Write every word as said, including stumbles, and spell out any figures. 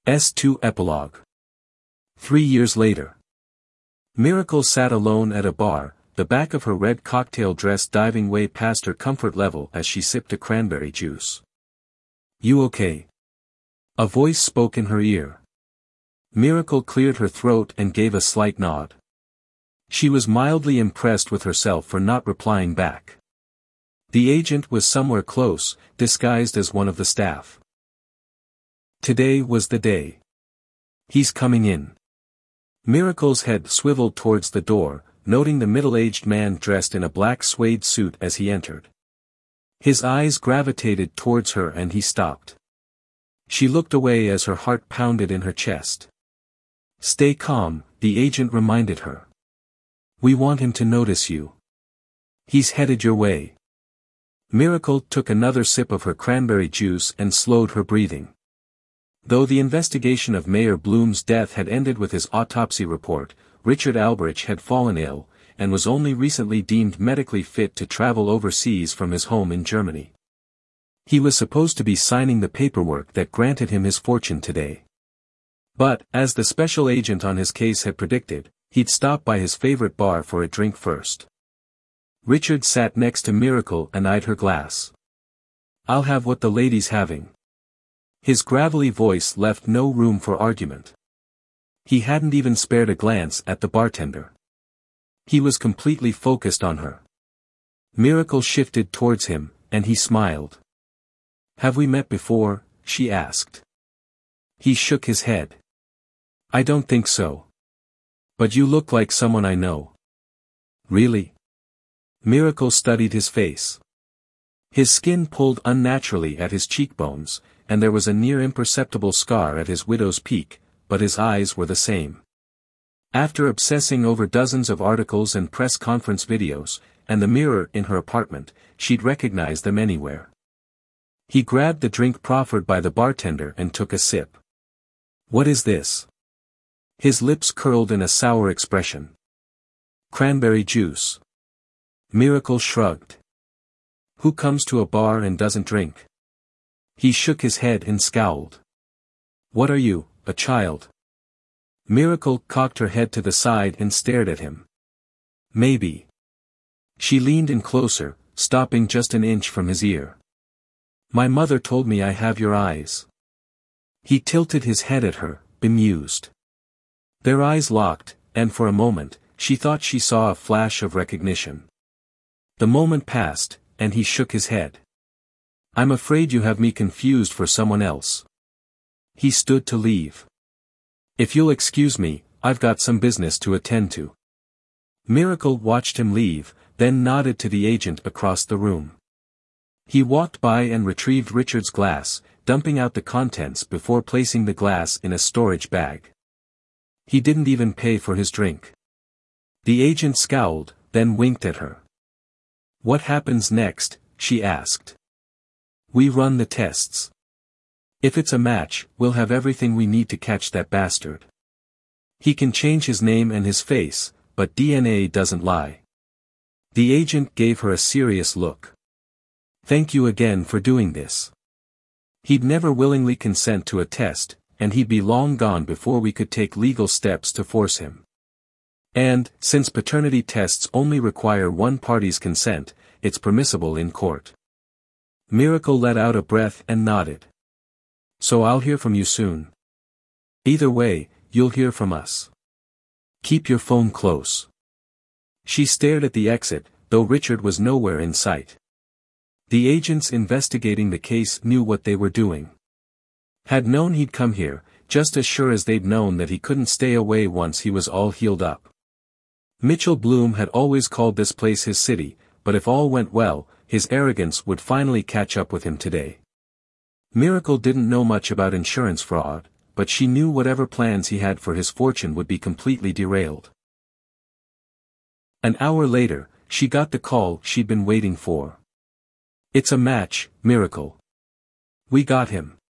S two Epilogue. Three years later. Miracle sat alone at a bar, the back of her red cocktail dress diving way past her comfort level as she sipped a cranberry juice. "You okay?" A voice spoke in her ear. Miracle cleared her throat and gave a slight nod. She was mildly impressed with herself for not replying back. The agent was somewhere close, disguised as one of the staff. Today was the day. "He's coming in." Miracle's head swiveled towards the door, noting the middle-aged man dressed in a black suede suit as he entered. His eyes gravitated towards her and he stopped. She looked away as her heart pounded in her chest. "Stay calm," the agent reminded her. "We want him to notice you. He's headed your way." Miracle took another sip of her cranberry juice and slowed her breathing. Though the investigation of Mayor Bloom's death had ended with his autopsy report, Richard Alberich had fallen ill, and was only recently deemed medically fit to travel overseas from his home in Germany. He was supposed to be signing the paperwork that granted him his fortune today. But, as the special agent on his case had predicted, he'd stop by his favorite bar for a drink first. Richard sat next to Miracle and eyed her glass. "I'll have what the lady's having." His gravelly voice left no room for argument. He hadn't even spared a glance at the bartender. He was completely focused on her. Miracle shifted towards him, and he smiled. "Have we met before?" she asked. He shook his head. "I don't think so. But you look like someone I know." "Really?" Miracle studied his face. His skin pulled unnaturally at his cheekbones, and there was a near imperceptible scar at his widow's peak, but his eyes were the same. After obsessing over dozens of articles and press conference videos, and the mirror in her apartment, she'd recognize them anywhere. He grabbed the drink proffered by the bartender and took a sip. "What is this?" His lips curled in a sour expression. "Cranberry juice." Miracle shrugged. "Who comes to a bar and doesn't drink?" He shook his head and scowled. "What are you, a child?" Miracle cocked her head to the side and stared at him. "Maybe." She leaned in closer, stopping just an inch from his ear. "My mother told me I have your eyes." He tilted his head at her, bemused. Their eyes locked, and for a moment, she thought she saw a flash of recognition. The moment passed, and he shook his head. "I'm afraid you have me confused for someone else." He stood to leave. "If you'll excuse me, I've got some business to attend to." Miracle watched him leave, then nodded to the agent across the room. He walked by and retrieved Richard's glass, dumping out the contents before placing the glass in a storage bag. He didn't even pay for his drink. The agent scowled, then winked at her. "What happens next?" she asked. "We run the tests. If it's a match, we'll have everything we need to catch that bastard. He can change his name and his face, but D N A doesn't lie." The agent gave her a serious look. "Thank you again for doing this. He'd never willingly consent to a test, and he'd be long gone before we could take legal steps to force him. And, since paternity tests only require one party's consent, it's permissible in court." Miracle let out a breath and nodded. "So I'll hear from you soon." "Either way, you'll hear from us. Keep your phone close." She stared at the exit, though Richard was nowhere in sight. The agents investigating the case knew what they were doing. Had known he'd come here, just as sure as they'd known that he couldn't stay away once he was all healed up. Mitchell Bloom had always called this place his city, but if all went well, his arrogance would finally catch up with him today. Miracle didn't know much about insurance fraud, but she knew whatever plans he had for his fortune would be completely derailed. An hour later, she got the call she'd been waiting for. "It's a match, Miracle. We got him."